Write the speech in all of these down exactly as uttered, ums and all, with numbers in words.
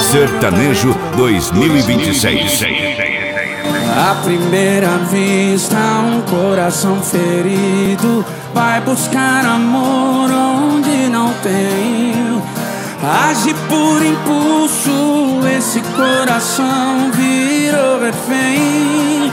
Sertanejo dois mil e vinte e seis. À primeira vista, um coração ferido vai buscar amor onde não tem. Age por impulso, esse coração virou refém.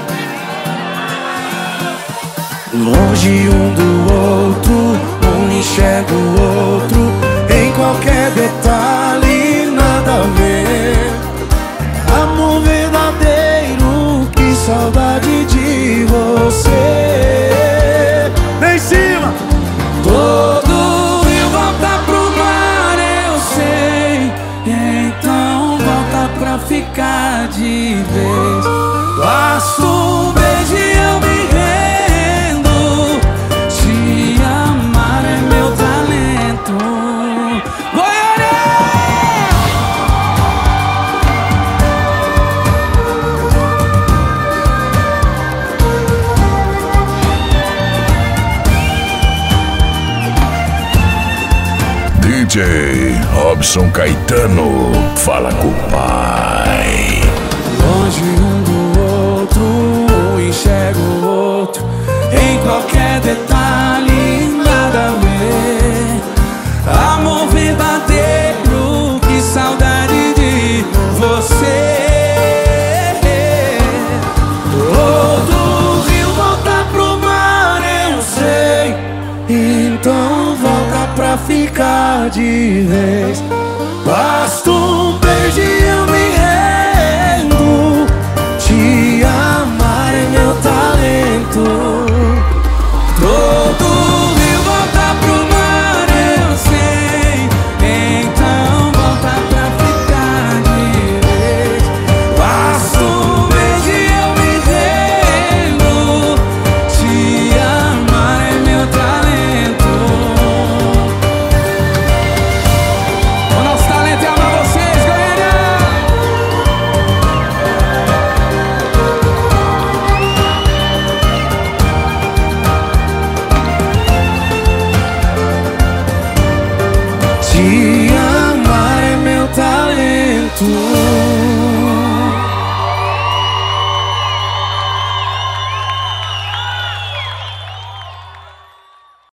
Longe um do outro, um enxerga o outro em qualquer detalhe, nada a ver. Amor verdadeiro, que saudade de você. Vem em cima! Todo rio volta pro mar, eu sei. Então volta pra ficar de vez. Basta um beijo e eu me rendo. Te amar é meu talento. D J Robson Caetano, fala com o pai. Longe um do outro, um enxerga o outro em qualquer detalhe, nada a ver. Amor verdadeiro, que saudade de você. Todo rio volta pro mar, eu sei. Então volta pra ficar de vez.